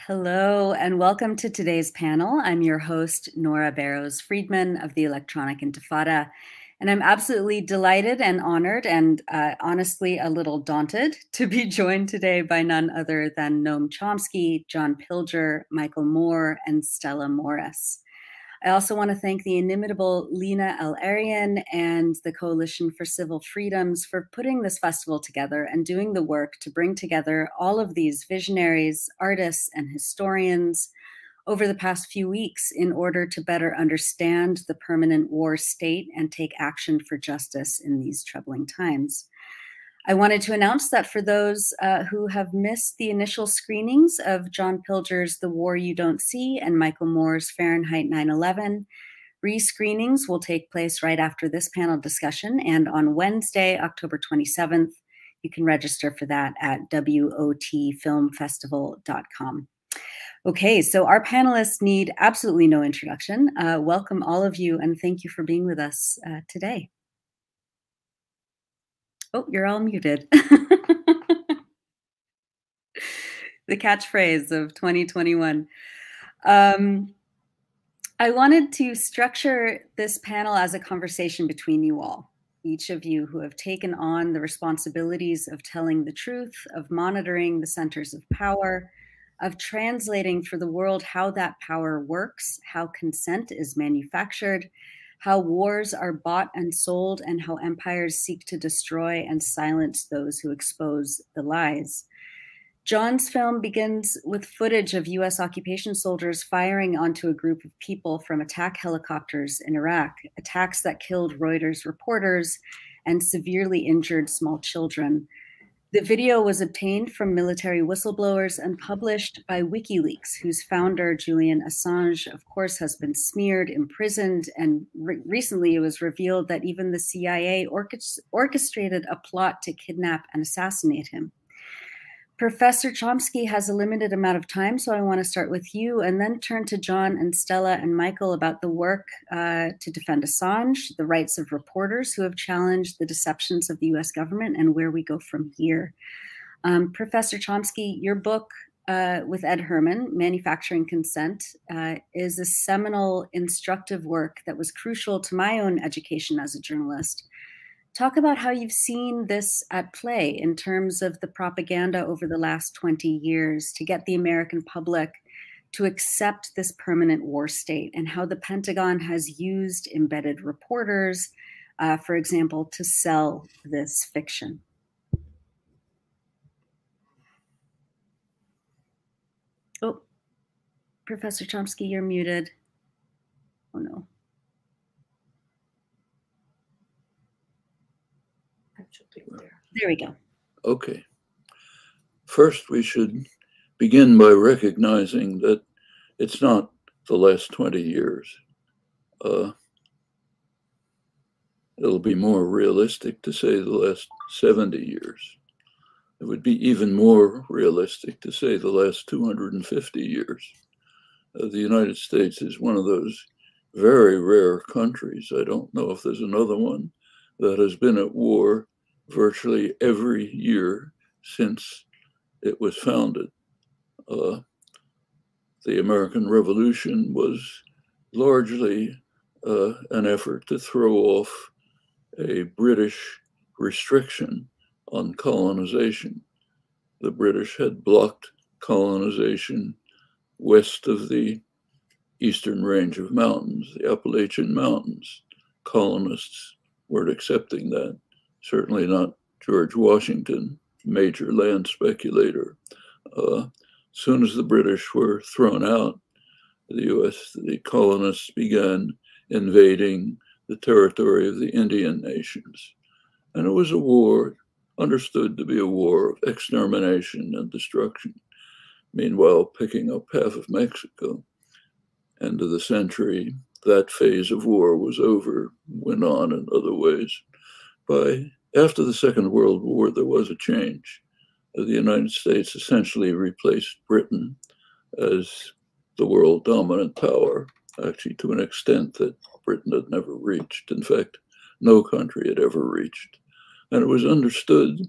Hello, and welcome to today's panel. I'm your host, Nora Barrows Friedman of the Electronic Intifada, and I'm absolutely delighted and honored and honestly a little daunted to be joined today by none other than Noam Chomsky, John Pilger, Michael Moore, and Stella Morris. I also want to thank the inimitable Lena El-Arian and the Coalition for Civil Freedoms for putting this festival together and doing the work to bring together all of these visionaries, artists, and historians over the past few weeks in order to better understand the permanent war state and take action for justice in these troubling times. I wanted to announce that for those who have missed the initial screenings of John Pilger's The War You Don't See and Michael Moore's Fahrenheit 9/11, re-screenings will take place right after this panel discussion, and on Wednesday, October 27th, you can register for that at wotfilmfestival.com. Okay, so our panelists need absolutely no introduction. Welcome all of you, and thank you for being with us today. Oh, you're all muted. The catchphrase of 2021. I wanted to structure this panel as a conversation between you all, each of you who have taken on the responsibilities of telling the truth, of monitoring the centers of power, of translating for the world how that power works, how consent is manufactured, how wars are bought and sold, and how empires seek to destroy and silence those who expose the lies. John's film begins with footage of US occupation soldiers firing onto a group of people from attack helicopters in Iraq, attacks that killed Reuters reporters and severely injured small children. The video was obtained from military whistleblowers and published by WikiLeaks, whose founder, Julian Assange, of course, has been smeared, imprisoned, and recently it was revealed that even the CIA orchestrated a plot to kidnap and assassinate him. Professor Chomsky has a limited amount of time, so I want to start with you and then turn to John and Stella and Michael about the work to defend Assange, the rights of reporters who have challenged the deceptions of the US government, and where we go from here. Professor Chomsky, your book with Ed Herman, Manufacturing Consent, is a seminal, instructive work that was crucial to my own education as a journalist. Talk about how you've seen this at play in terms of the propaganda over the last 20 years to get the American public to accept this permanent war state, and how the Pentagon has used embedded reporters, for example, to sell this fiction. Oh, Professor Chomsky, you're muted. Oh no. There we go. Okay. First, we should begin by recognizing that it's not the last 20 years. It'll be more realistic to say the last 70 years. It would be even more realistic to say the last 250 years. The United States is one of those very rare countries. I don't know if there's another one that has been at war virtually every year since it was founded. The American Revolution was largely an effort to throw off a British restriction on colonization. The British had blocked colonization west of the eastern range of mountains, the Appalachian Mountains. Colonists weren't accepting that. Certainly not George Washington, major land speculator. Soon as the British were thrown out, the colonists began invading the territory of the Indian nations. And it was a war understood to be a war of extermination and destruction. Meanwhile, picking up half of Mexico. End of the century, that phase of war was over, went on in other ways. After the Second World War, there was a change. The United States essentially replaced Britain as the world dominant power, actually to an extent that Britain had never reached. In fact, no country had ever reached. And it was understood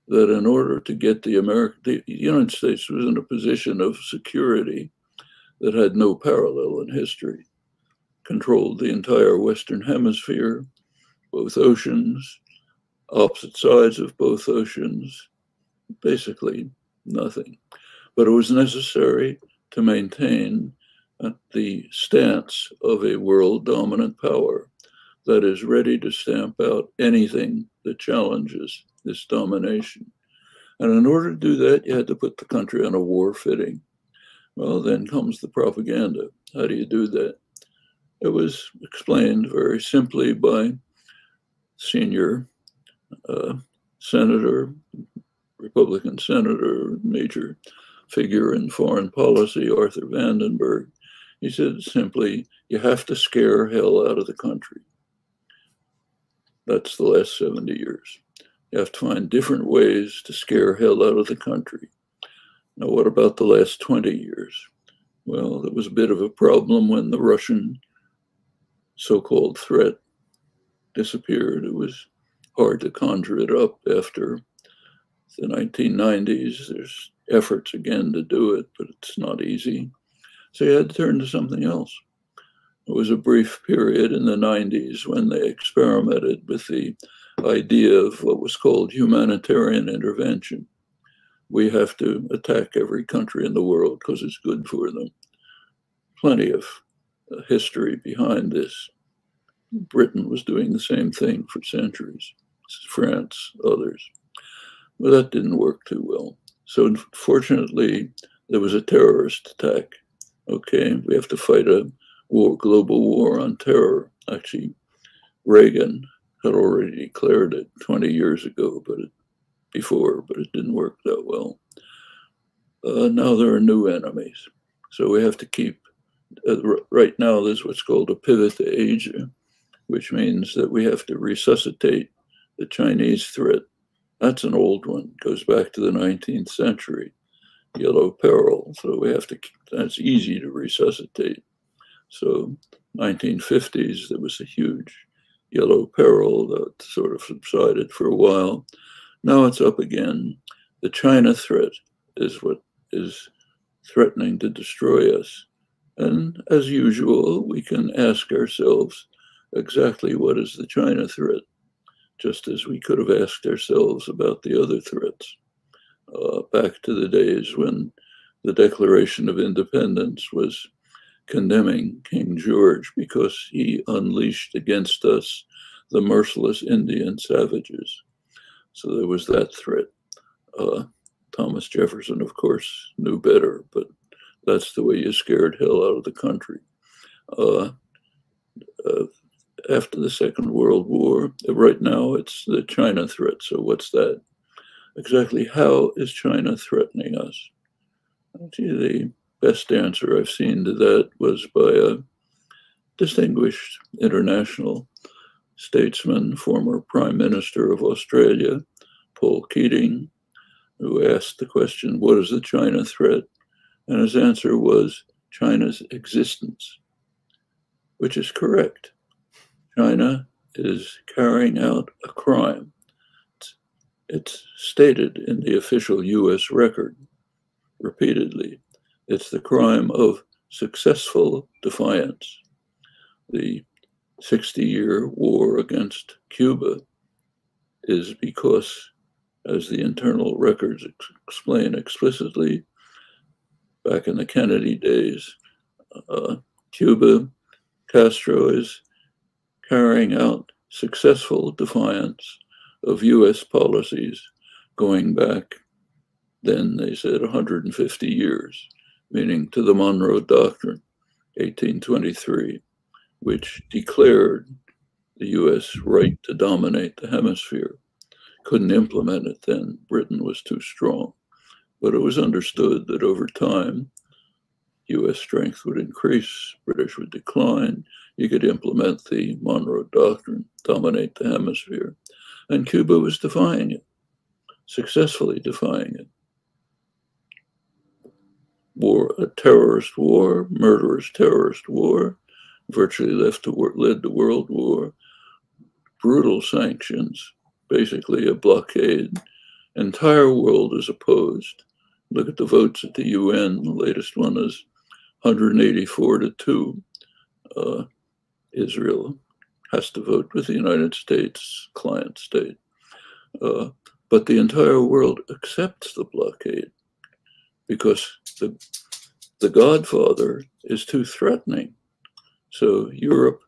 that in order to get the United States was in a position of security that had no parallel in history, controlled the entire Western Hemisphere, both oceans, opposite sides of both oceans, basically nothing. But it was necessary to maintain the stance of a world dominant power that is ready to stamp out anything that challenges this domination. And in order to do that, you had to put the country on a war footing. Well, then comes the propaganda. How do you do that? It was explained very simply by senior senator, Republican senator, major figure in foreign policy, Arthur Vandenberg. He said simply, you have to scare hell out of the country. That's the last 70 years. You have to find different ways to scare hell out of the country. Now, what about the last 20 years? Well, there was a bit of a problem when the Russian so-called threat disappeared. It was hard to conjure it up after the 1990s. There's efforts again to do it, but it's not easy. So you had to turn to something else. It was a brief period in the 90s when they experimented with the idea of what was called humanitarian intervention. We have to attack every country in the world because it's good for them. Plenty of history behind this. Britain was doing the same thing for centuries. France, others. But that didn't work too well. So unfortunately, there was a terrorist attack. Okay, we have to fight a global war on terror. Actually, Reagan had already declared it 20 years ago, but it didn't work that well. Now there are new enemies. So we have to keep, right now there's what's called a pivot to Asia, which means that we have to resuscitate the Chinese threat. That's an old one, goes back to the 19th century, yellow peril. So we have to, that's easy to resuscitate. So 1950s, there was a huge yellow peril that sort of subsided for a while. Now it's up again. The China threat is what is threatening to destroy us. And as usual, we can ask ourselves exactly what is the China threat, just as we could have asked ourselves about the other threats. Back to the days when the Declaration of Independence was condemning King George because he unleashed against us the merciless Indian savages. So there was that threat. Thomas Jefferson, of course, knew better, but that's the way you scared hell out of the country. After the Second World War, right now it's the China threat. So what's that? Exactly how is China threatening us? The best answer I've seen to that was by a distinguished international statesman, former Prime Minister of Australia, Paul Keating, who asked the question, what is the China threat? And his answer was China's existence, which is correct. China is carrying out a crime. It's stated in the official US record repeatedly. It's the crime of successful defiance. The 60-year war against Cuba is because, as the internal records explain explicitly, back in the Kennedy days, Cuba, Castro is carrying out successful defiance of US policies going back, then they said 150 years, meaning to the Monroe Doctrine, 1823, which declared the US right to dominate the hemisphere. Couldn't implement it then, Britain was too strong. But it was understood that over time, US strength would increase, British would decline. You could implement the Monroe Doctrine, dominate the hemisphere. And Cuba was defying it, successfully defying it. War, a terrorist war, murderous terrorist war, virtually led to World War, brutal sanctions, basically a blockade, entire world is opposed. Look at the votes at the UN. The latest one is 184 to 2. Israel has to vote with the United States, client state. But the entire world accepts the blockade because the Godfather is too threatening. So Europe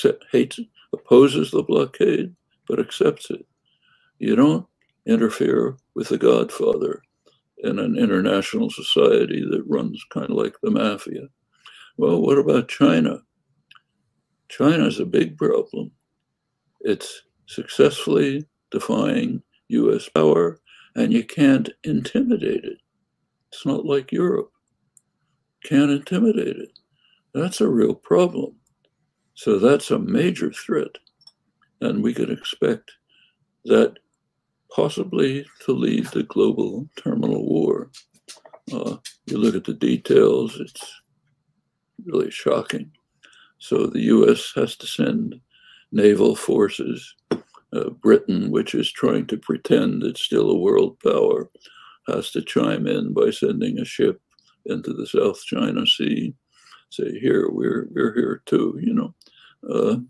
opposes the blockade, but accepts it. You don't interfere with the Godfather in an international society that runs kind of like the mafia. Well, what about China? China's a big problem. It's successfully defying US power, and you can't intimidate it. It's not like Europe. Can't intimidate it. That's a real problem. So that's a major threat. And we could expect that possibly to lead to global terminal war. You look at the details, it's really shocking. So the US has to send naval forces. Britain, which is trying to pretend it's still a world power, has to chime in by sending a ship into the South China Sea. Say, here, we're here too, you know.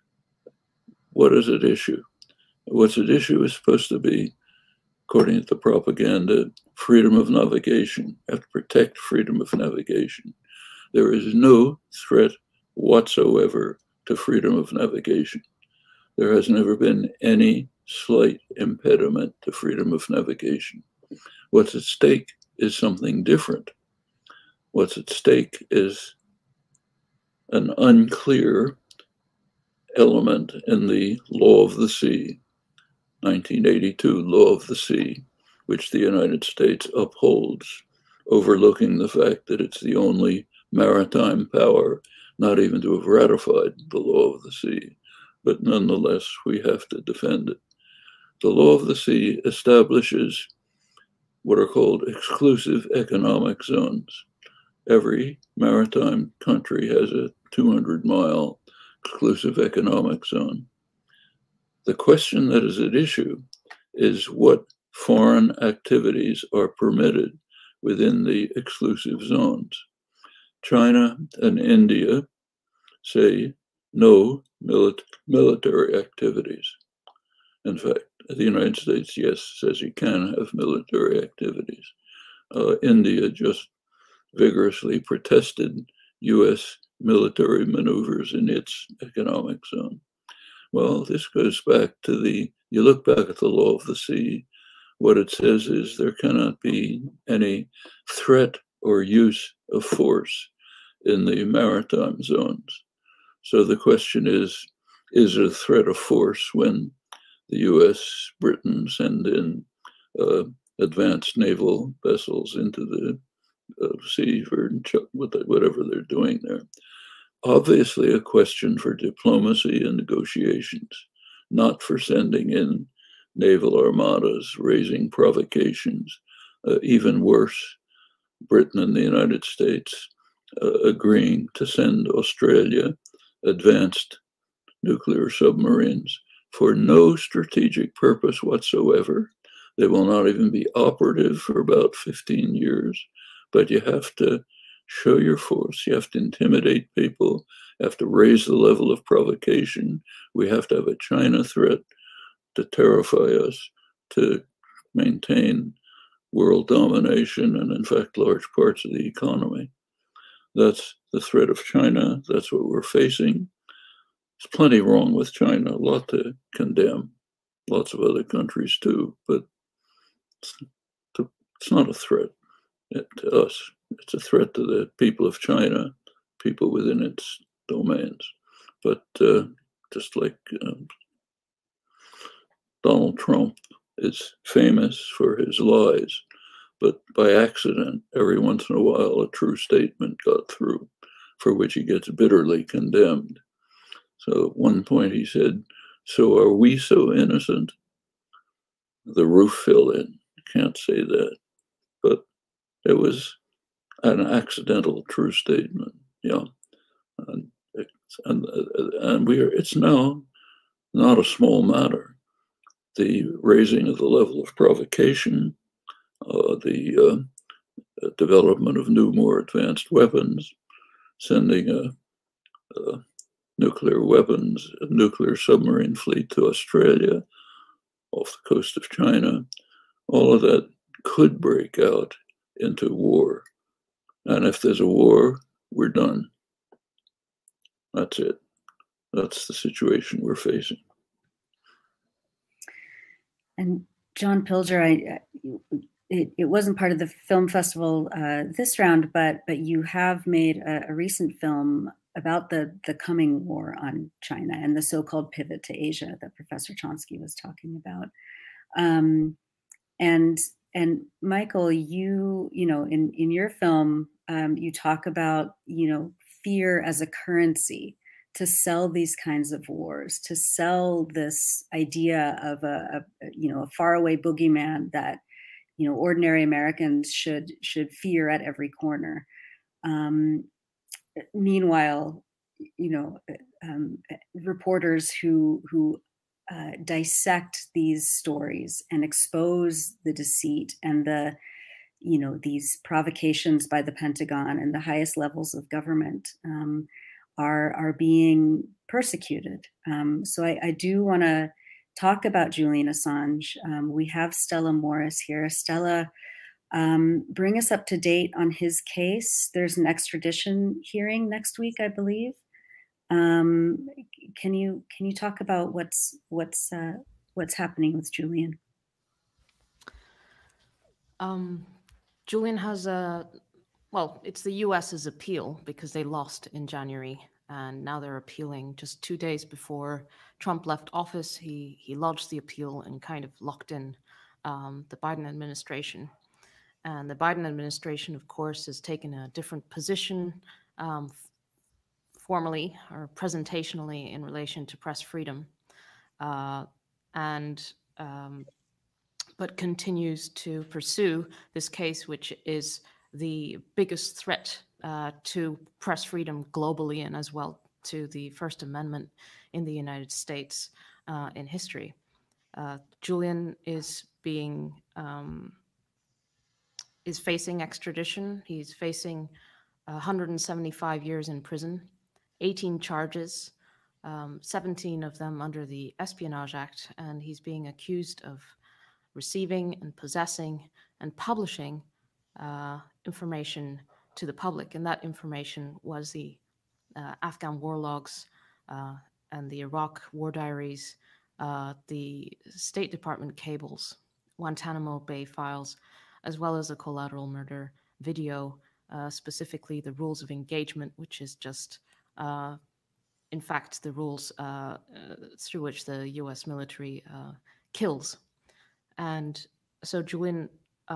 What is at issue? What's at issue is supposed to be, according to the propaganda, freedom of navigation. You have to protect freedom of navigation. There is no threat whatsoever to freedom of navigation. There has never been any slight impediment to freedom of navigation. What's at stake is something different. What's at stake is an unclear element in the law of the sea, 1982 law of the sea, which the United States upholds, overlooking the fact that it's the only maritime power not even to have ratified the law of the sea. But nonetheless, we have to defend it. The law of the sea establishes what are called exclusive economic zones. Every maritime country has a 200-mile exclusive economic zone. The question that is at issue is what foreign activities are permitted within the exclusive zones. China and India say no military activities. In fact, the United States, yes, says you can have military activities. India just vigorously protested US military maneuvers in its economic zone. Well, this goes back to you look back at the law of the sea, what it says is there cannot be any threat or use of force in the maritime zones. So the question is it a threat of force when the US, Britain send in advanced naval vessels into the sea for whatever they're doing there? Obviously a question for diplomacy and negotiations, not for sending in naval armadas, raising provocations. Even worse, Britain and the United States agreeing to send Australia advanced nuclear submarines for no strategic purpose whatsoever. They will not even be operative for about 15 years, but you have to show your force. You have to intimidate people. You have to raise the level of provocation. We have to have a China threat to terrify us, to maintain world domination and, in fact, large parts of the economy. That's the threat of China. That's what we're facing. There's plenty wrong with China, a lot to condemn, lots of other countries too, but it's not a threat to us. It's a threat to the people of China, people within its domains. But just like Donald Trump is famous for his lies, but by accident, every once in a while, a true statement got through for which he gets bitterly condemned. So at one point he said, "So are we so innocent?" The roof fell in. Can't say that. But it was an accidental true statement. Yeah. And it's now not a small matter. the raising of the level of provocation, the development of new, more advanced weapons, sending a nuclear submarine fleet to Australia, off the coast of China, all of that could break out into war. And if there's a war, we're done. That's it. That's the situation we're facing. And John Pilger, it wasn't part of the film festival this round, but you have made a recent film about the coming war on China and the so-called pivot to Asia that Professor Chomsky was talking about. And Michael, you know, in your film, you talk about, you know, fear as a currency to sell these kinds of wars, to sell this idea of a faraway boogeyman that, you know, ordinary Americans should fear at every corner. Meanwhile, you know, reporters who dissect these stories and expose the deceit and the, you know, these provocations by the Pentagon and the highest levels of government are being persecuted. So I do want to talk about Julian Assange. We have Stella Morris here. Stella, bring us up to date on his case. There's an extradition hearing next week, I believe. Can you talk about what's happening with Julian? Julian has it's the US's appeal because they lost in January, and now they're appealing just 2 days before Trump left office. He lodged the appeal and kind of locked in the Biden administration. And the Biden administration, of course, has taken a different position formally or presentationally in relation to press freedom, but continues to pursue this case, which is the biggest threat to press freedom globally and as well to the First Amendment in the United States in history. Julian is facing extradition. He's facing 175 years in prison, 18 charges, 17 of them under the Espionage Act, and he's being accused of receiving and possessing and publishing information to the public. And that information was the Afghan war logs and the Iraq war diaries, the State Department cables, Guantanamo Bay files, as well as the collateral murder video, specifically the rules of engagement, which is just, in fact, the rules through which the US military kills. And so Julian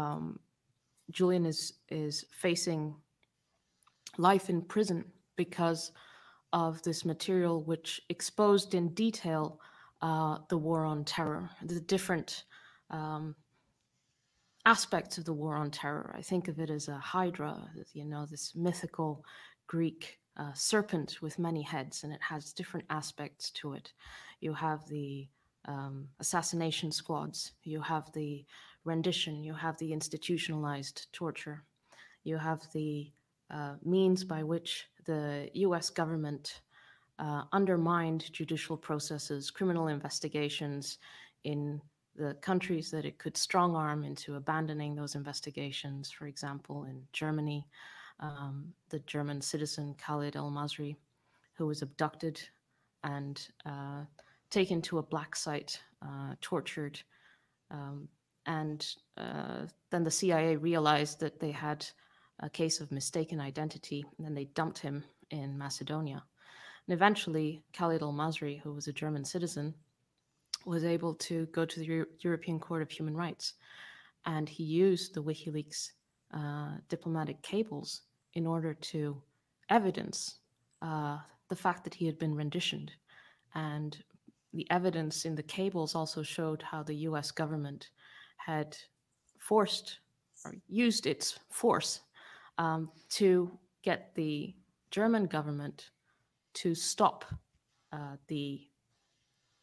is facing life in prison because of this material, which exposed in detail the war on terror, the different aspects of the war on terror. I think of it as a hydra, you know, this mythical Greek serpent with many heads, and it has different aspects to it. You have the assassination squads, you have the rendition, you have the institutionalized torture, you have the means by which the US government undermined judicial processes, criminal investigations in the countries that it could strong arm into abandoning those investigations. For example, in Germany, the German citizen Khalid al-Masri, who was abducted and taken to a black site, tortured. And then the CIA realized that they had a case of mistaken identity, and then they dumped him in Macedonia. And eventually, Khalid al-Masri, who was a German citizen, was able to go to the European Court of Human Rights. And he used the WikiLeaks diplomatic cables in order to evidence the fact that he had been renditioned. And the evidence in the cables also showed how the US government had forced or used its force to get the German government to stop the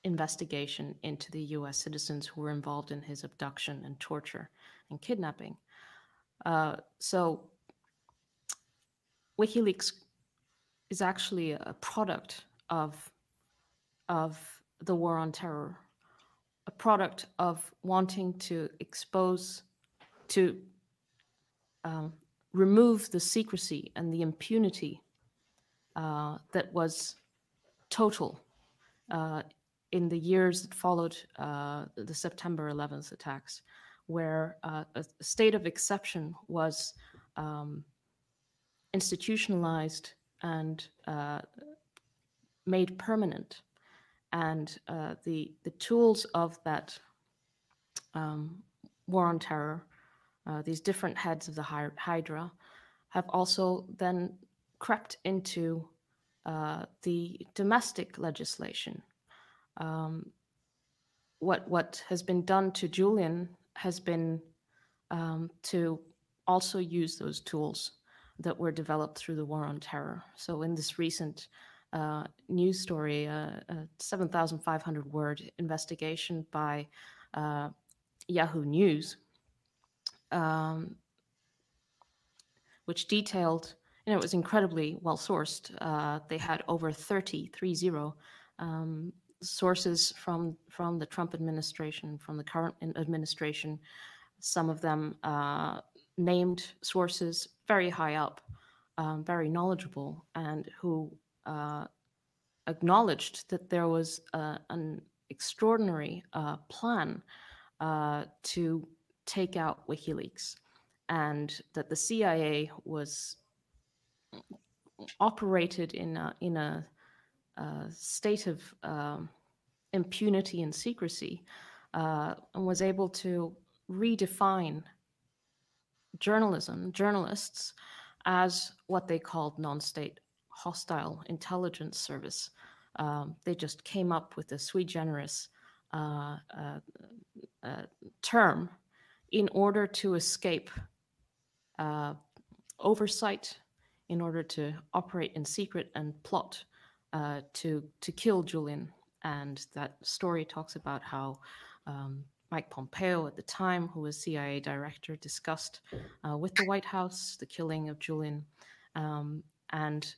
investigation into the US citizens who were involved in his abduction and torture and kidnapping. So WikiLeaks is actually a product of the war on terror, a product of wanting to expose, to remove the secrecy and the impunity that was total in the years that followed the September 11th attacks, where a state of exception was institutionalized and made permanent. And the tools of that war on terror, these different heads of the Hydra, have also then crept into the domestic legislation. What has been done to Julian has been to also use those tools that were developed through the war on terror. So in this recent news story, a 7,500 word investigation by Yahoo News, which detailed, it was incredibly well sourced. They had over 30 sources from the Trump administration, from the current administration. Some of them named sources very high up, very knowledgeable, and who acknowledged that there was an extraordinary plan to take out WikiLeaks, and that the CIA was operated in a state of impunity and secrecy, and was able to redefine journalists as what they called non-state hostile intelligence service. They just came up with a sui generis term in order to escape oversight, in order to operate in secret and plot to kill Julian. And that story talks about how Mike Pompeo at the time, who was CIA director, discussed with the White House the killing of Julian, and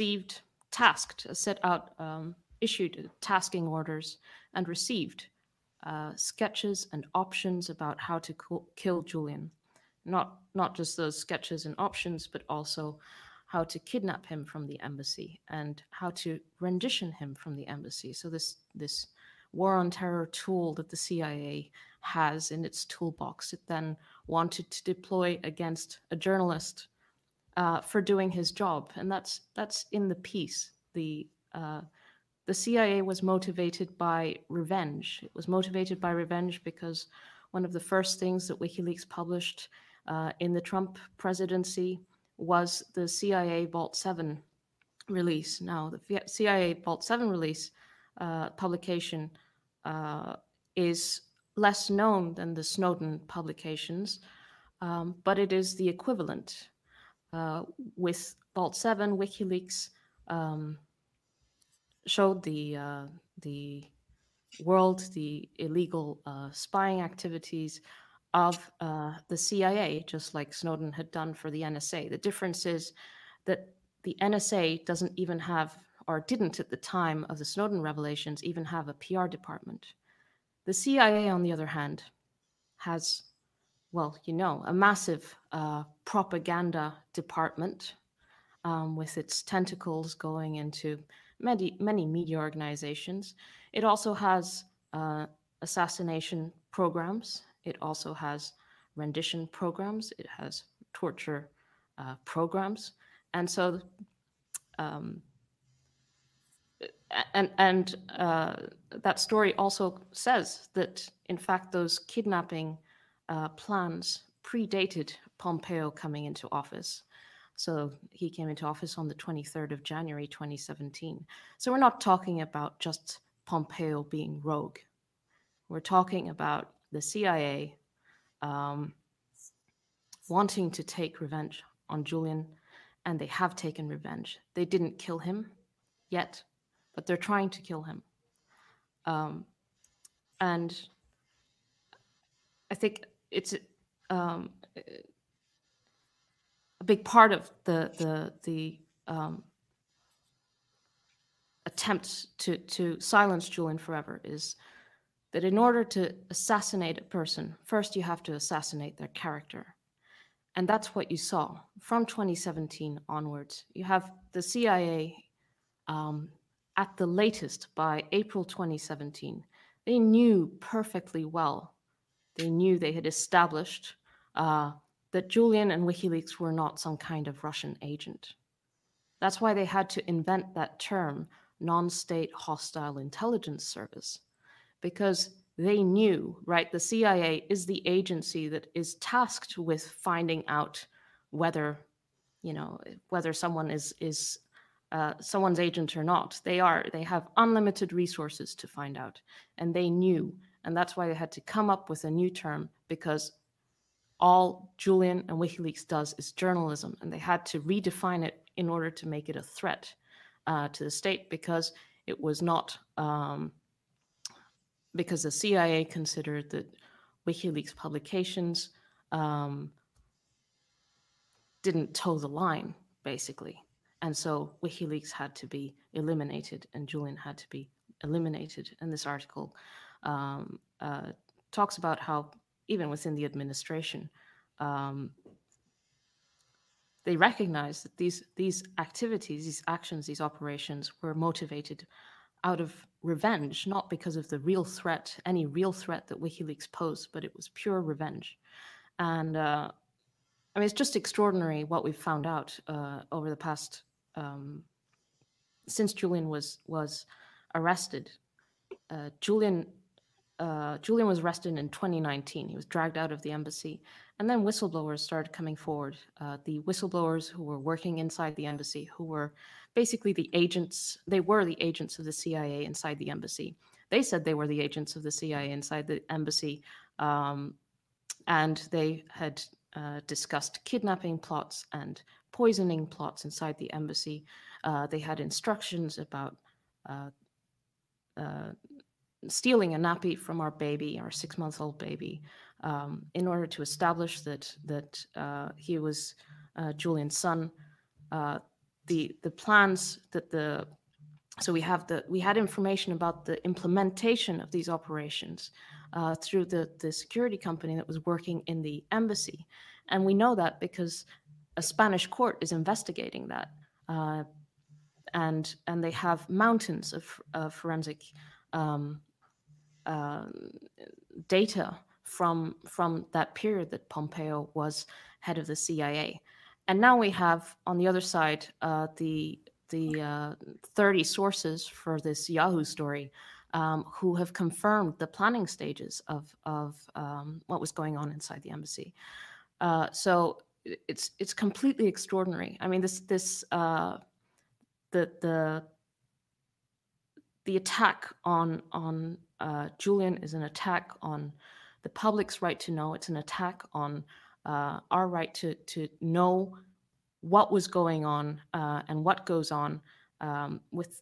issued tasking orders and received sketches and options about how to kill Julian. Not just those sketches and options, but also how to kidnap him from the embassy and how to rendition him from the embassy. So this war on terror tool that the CIA has in its toolbox, it then wanted to deploy against a journalist for doing his job, and that's in the piece. The CIA was motivated by revenge. It was motivated by revenge because one of the first things that WikiLeaks published in the Trump presidency was the CIA Vault 7 release. Now, the CIA Vault 7 release publication is less known than the Snowden publications, but it is the equivalent. With Vault 7, WikiLeaks showed the world the illegal spying activities of the CIA, just like Snowden had done for the NSA. The difference is that the NSA doesn't even have, or didn't at the time of the Snowden revelations, even have a PR department. The CIA, on the other hand, has, a massive propaganda department with its tentacles going into many media organizations. It also has assassination programs. It also has rendition programs. It has torture programs. And so, that story also says that, in fact, those kidnapping plans predated Pompeo coming into office. So he came into office on the 23rd of January, 2017. So we're not talking about just Pompeo being rogue. We're talking about the CIA wanting to take revenge on Julian, and they have taken revenge. They didn't kill him yet, but they're trying to kill him. And I think it's a big part of the attempt to silence Julian forever is that in order to assassinate a person, first you have to assassinate their character. And that's what you saw from 2017 onwards. You have the CIA, at the latest by April 2017, they knew perfectly well, they knew they had established that Julian and WikiLeaks were not some kind of Russian agent. That's why they had to invent that term, non-state hostile intelligence service, because they knew, right, the CIA is the agency that is tasked with finding out whether, you know, whether someone is someone's agent or not. They have unlimited resources to find out, and they knew, and that's why they had to come up with a new term, because all Julian and WikiLeaks does is journalism, and they had to redefine it in order to make it a threat to the state, because it was not, because the CIA considered that WikiLeaks publications didn't toe the line, basically. And so WikiLeaks had to be eliminated, and Julian had to be eliminated. And this article talks about how even within the administration, they recognized that these activities, these actions, these operations were motivated out of revenge, not because of the real threat, any real threat that WikiLeaks posed, but it was pure revenge. And I mean, it's just extraordinary what we've found out over the past, since Julian was arrested. Julian was arrested in 2019. He was dragged out of the embassy. And then whistleblowers started coming forward. The whistleblowers who were working inside the embassy, who were basically the agents, they were the agents of the CIA inside the embassy. They said they were the agents of the CIA inside the embassy. And they had discussed kidnapping plots and poisoning plots inside the embassy. They had instructions about stealing a nappy from our baby, our 6-month-old baby, in order to establish that he was Julian's son. The plans that so we had information about the implementation of these operations through the security company that was working in the embassy, and we know that because a Spanish court is investigating that, and they have mountains of forensic data from that period that Pompeo was head of the CIA. And now we have on the other side the 30 sources for this Yahoo story who have confirmed the planning stages of what was going on inside the embassy. So it's completely extraordinary. I mean, the attack on Julian is an attack on the public's right to know. It's an attack on our right to know what was going on and what goes on with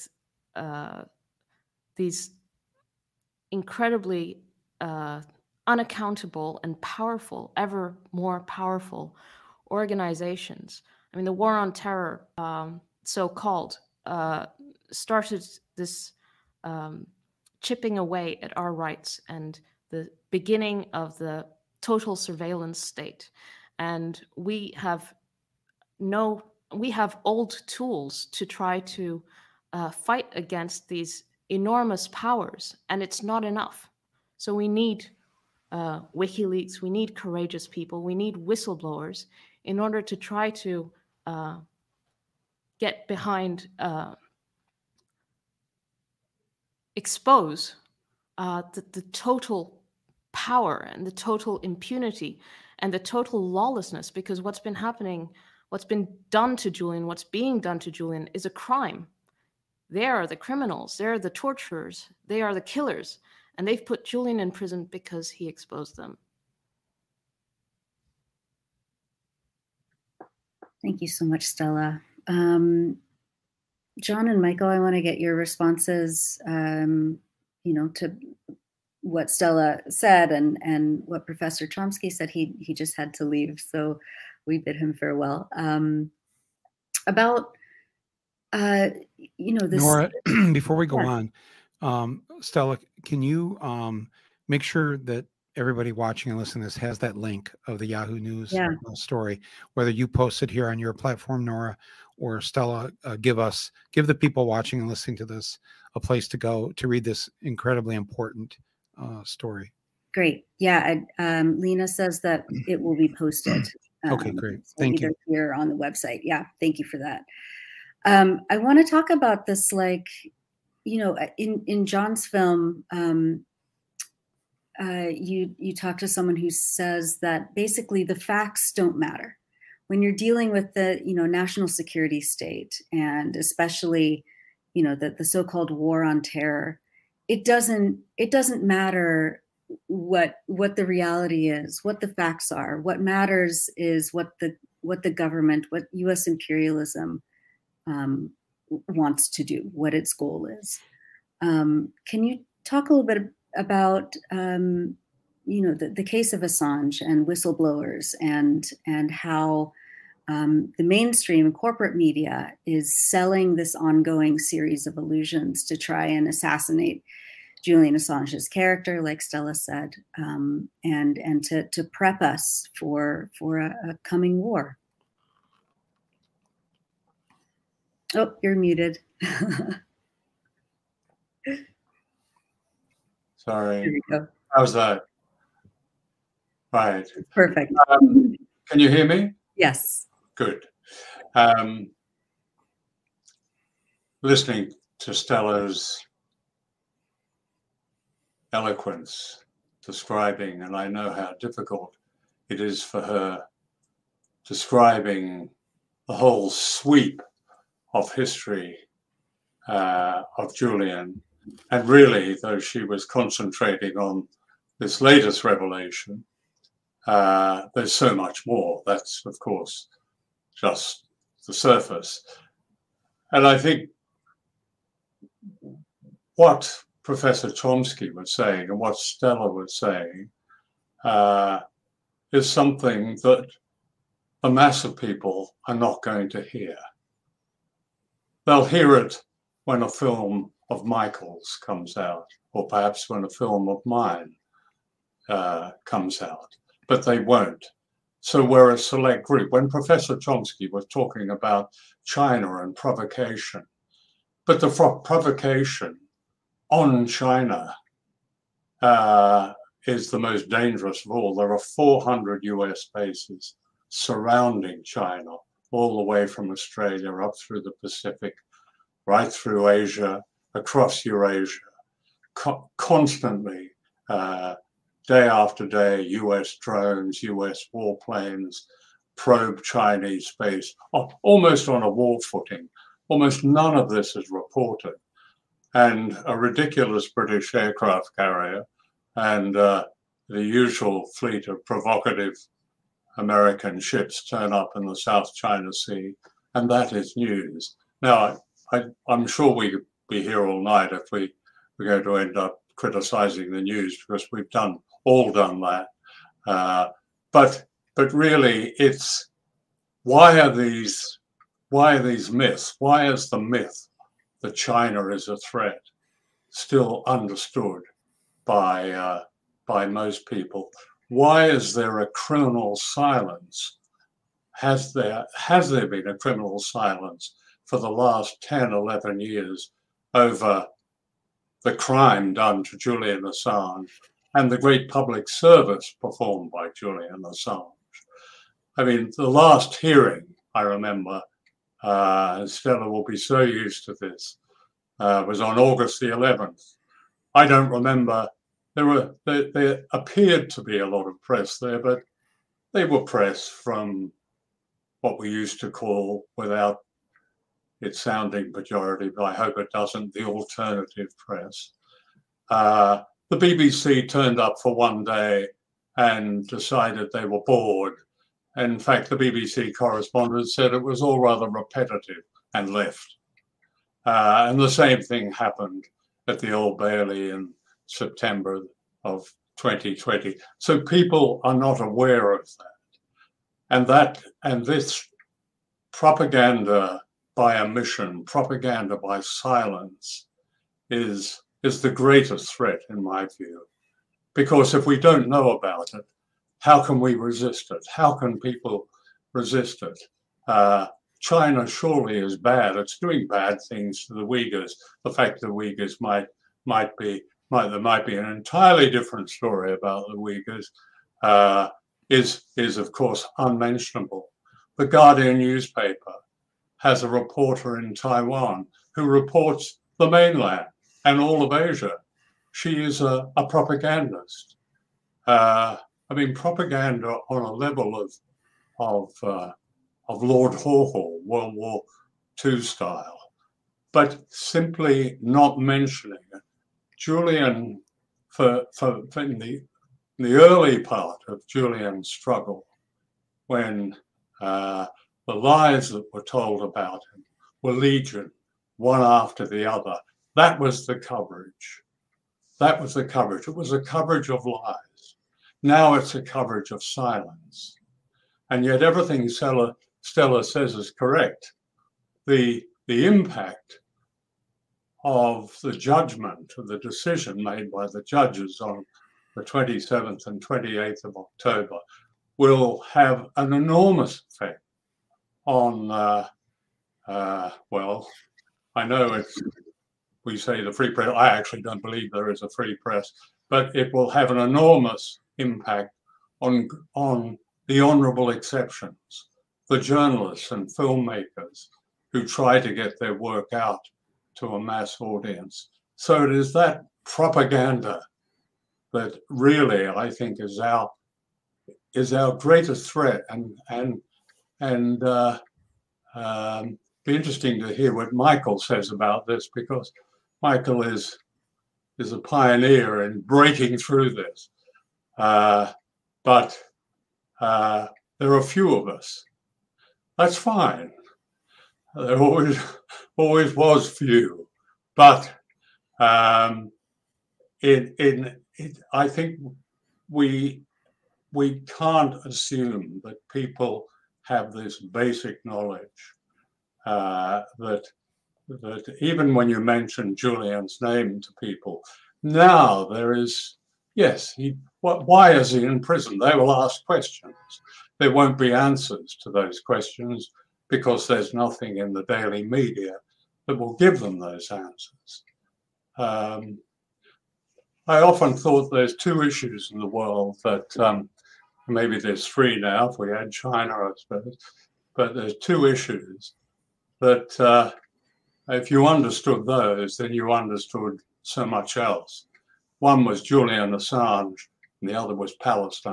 these incredibly unaccountable and powerful, ever more powerful organizations. I mean, the war on terror, so-called, started this chipping away at our rights and the beginning of the total surveillance state. And we have old tools to try to fight against these enormous powers, and it's not enough. So we need WikiLeaks, we need courageous people, we need whistleblowers in order to try to get behind, expose the total power and the total impunity and the total lawlessness, because what's been happening, what's been done to Julian, what's being done to Julian is a crime. They are the criminals, they're the torturers, they are the killers, and they've put Julian in prison because he exposed them. Thank you so much, Stella. John and Michael, I want to get your responses. to what Stella said and what Professor Chomsky said, he just had to leave, so we bid him farewell. About this. Nora, before we go on, Stella, can you make sure that everybody watching and listening to this has that link of the Yahoo News story, whether you post it here on your platform, Nora, or Stella, give the people watching and listening to this a place to go to read this incredibly important story. Great. Yeah. Lena says that it will be posted. Okay, great. So Thank you. Here on the website. Yeah. Thank you for that. I want to talk about this, in John's film, you talk to someone who says that basically the facts don't matter when you're dealing with the, national security state, and especially, the so-called war on terror. It doesn't matter what the reality is, what the facts are. What matters is what the government, what U.S. imperialism wants to do, what its goal is. Can you talk a little bit about the case of Assange and whistleblowers and how the mainstream corporate media is selling this ongoing series of illusions to try and assassinate Julian Assange's character, like Stella said, and to prep us for a coming war? Oh, you're muted. Sorry. There we go. How's that? Right. Perfect. Can you hear me? Yes. Good. Listening to Stella's eloquence describing, and I know how difficult it is for her, describing the whole sweep of history of Julian. And really, though she was concentrating on this latest revelation, there's so much more. That's, of course, just the surface. And I think what Professor Chomsky was saying and what Stella was saying is something that the mass of people are not going to hear. They'll hear it when a film of Michael's comes out, or perhaps when a film of mine comes out, but they won't. So we're a select group. When Professor Chomsky was talking about China and provocation, but the provocation on China is the most dangerous of all. There are 400 US bases surrounding China, all the way from Australia up through the Pacific, right through Asia, across Eurasia, constantly, day after day, US drones, US warplanes probe Chinese space, almost on a war footing. Almost none of this is reported. And a ridiculous British aircraft carrier and the usual fleet of provocative American ships turn up in the South China Sea, and that is news. Now, I'm sure we could be here all night if we're going to end up criticizing the news, because we've all done that. But really, it's why are these myths? Why is the myth that China is a threat still understood by most people? Why is there a criminal silence? Has there been a criminal silence for the last 10, 11 years over the crime done to Julian Assange and the great public service performed by Julian Assange? I mean, the last hearing, I remember, Stella will be so used to this, was on August the 11th. I don't remember, there appeared to be a lot of press there, but they were press from what we used to call, without it sounding pejorative, I hope it doesn't, the alternative press. The BBC turned up for one day and decided they were bored. In fact, the BBC correspondent said it was all rather repetitive and left. And the same thing happened at the Old Bailey in September of 2020. So people are not aware of that. And this propaganda by omission, propaganda by silence is the greatest threat in my view. Because if we don't know about it, how can we resist it? How can people resist it? China surely is bad. It's doing bad things to the Uyghurs. The fact that the Uyghurs there might be an entirely different story about the Uyghurs is of course unmentionable. The Guardian newspaper has a reporter in Taiwan who reports the mainland and all of Asia. She is a propagandist. I mean, propaganda on a level of Lord Haw, World War II style, but simply not mentioning it. Julian, in the early part of Julian's struggle, when the lies that were told about him were legion, one after the other, that was the coverage. That was the coverage. It was a coverage of lies. Now it's a coverage of silence. And yet everything Stella says is correct. The impact of the judgment, of the decision made by the judges on the 27th and 28th of October will have an enormous effect on, well, I know we say the free press. I actually don't believe there is a free press, but it will have an enormous impact on the honorable exceptions, the journalists and filmmakers who try to get their work out to a mass audience. So it is that propaganda that really, I think, is our greatest threat. And be interesting to hear what Michael says about this, because Michael is a pioneer in breaking through this. But there are few of us. That's fine. There always was few. But I think we can't assume that people have this basic knowledge that even when you mention Julian's name to people, now there is, yes, why is he in prison? They will ask questions. There won't be answers to those questions because there's nothing in the daily media that will give them those answers. I often thought there's two issues in the world that maybe there's three now if we add China, I suppose, but there's two issues that if you understood those, then you understood so much else. One was Julian Assange, and the other was Palestine.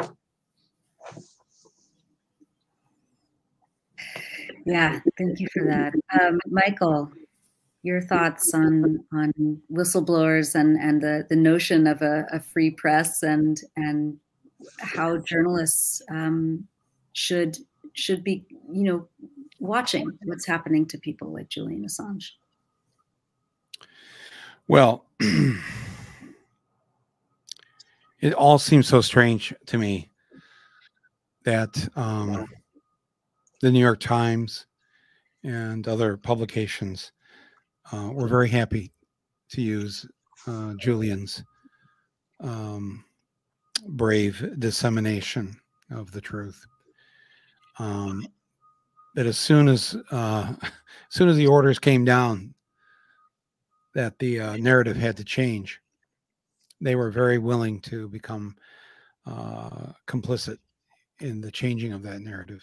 Yeah, thank you for that. Michael, your thoughts on whistleblowers and the notion of a free press and how journalists should be, watching what's happening to people like Julian Assange. Well, it all seems so strange to me that the New York Times and other publications were very happy to use Julian's brave dissemination of the truth. That as soon as the orders came down that the narrative had to change, they were very willing to become complicit in the changing of that narrative.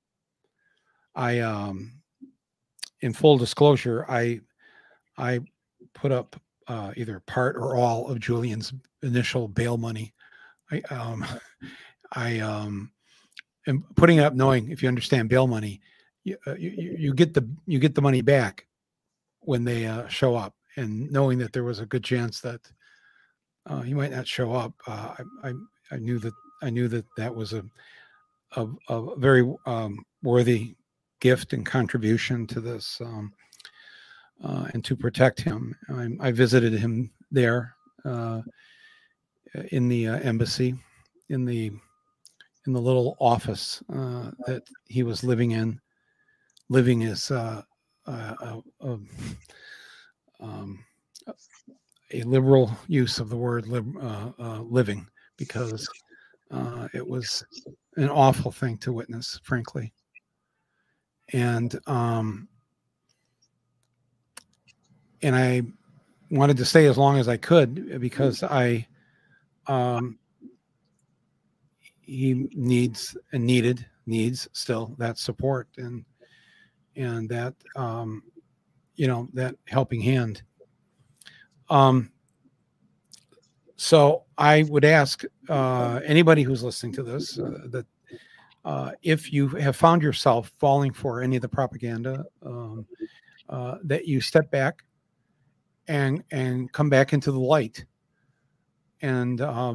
In full disclosure, I put up either part or all of Julian's initial bail money. I am putting it up knowing, if you understand bail money, you get the money back when they show up, and knowing that there was a good chance that he might not show up, I knew that was a very worthy gift and contribution to this and to protect him. I visited him there in the embassy, in the little office that he was living in, living as a liberal use of the word living, because it was an awful thing to witness, frankly. And I wanted to stay as long as I could, because he needs still that support and that that helping hand. So I would ask anybody who's listening to this that if you have found yourself falling for any of the propaganda, that you step back and come back into the light, and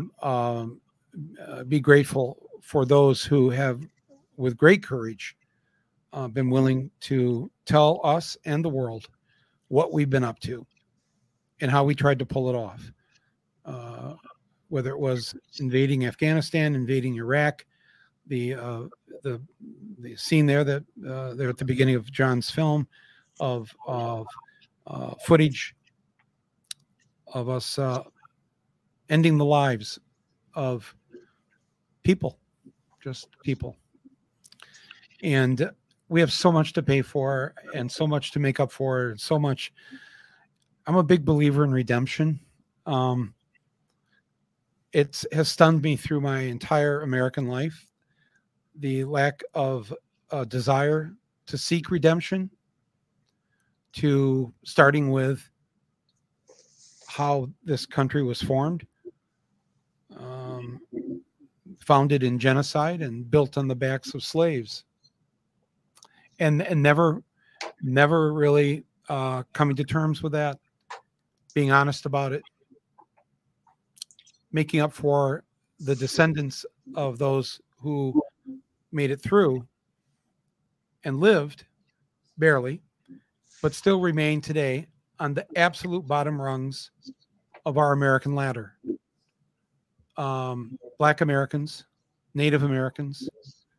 be grateful for those who have, with great courage, been willing to tell us and the world what we've been up to and how we tried to pull it off. Whether it was invading Afghanistan, invading Iraq, the scene there that there at the beginning of John's film of footage of us ending the lives of people, just people. And we have so much to pay for and so much to make up for, and so much. I'm a big believer in redemption. It has stunned me through my entire American life, the lack of desire to seek redemption, to starting with how this country was formed, founded in genocide and built on the backs of slaves, and never really coming to terms with that, being honest about it, making up for the descendants of those who made it through and lived barely, but still remain today on the absolute bottom rungs of our American ladder. Black Americans, Native Americans,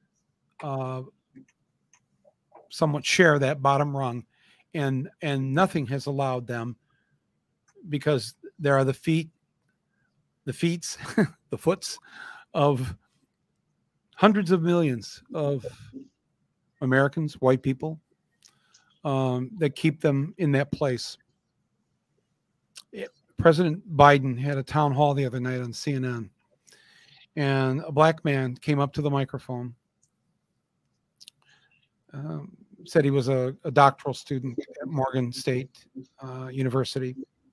somewhat share that bottom rung, and nothing has allowed them, because there are the foots of hundreds of millions of Americans, white people, that keep them in that place. President Biden had a town hall the other night on CNN, and a black man came up to the microphone, said he was a doctoral student at Morgan State University,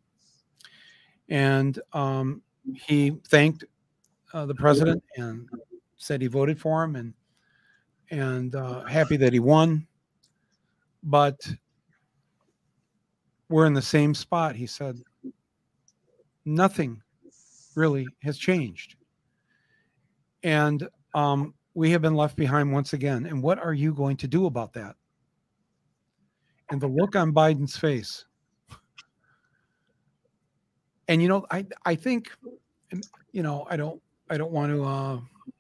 and he thanked the president and said he voted for him, and happy that he won. But we're in the same spot, he said. Nothing really has changed. And we have been left behind once again. And what are you going to do about that? And the look on Biden's face. And, I think, I don't want to